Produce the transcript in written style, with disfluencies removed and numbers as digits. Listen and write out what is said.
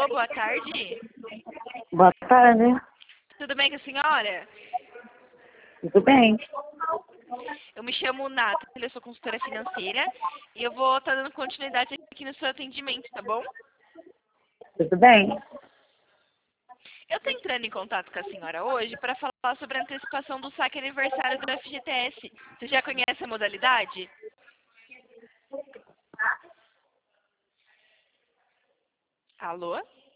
Alô, boa tarde. Boa tarde. Tudo bem com a senhora? Tudo bem? Eu me chamo Nata, eu sou consultora financeira e eu vou estar dando continuidade aqui no seu atendimento, tá bom? Tudo bem? Eu estou entrando em contato com a senhora hoje para falar sobre a antecipação do saque aniversário do FGTS. Você já conhece a modalidade? Alô?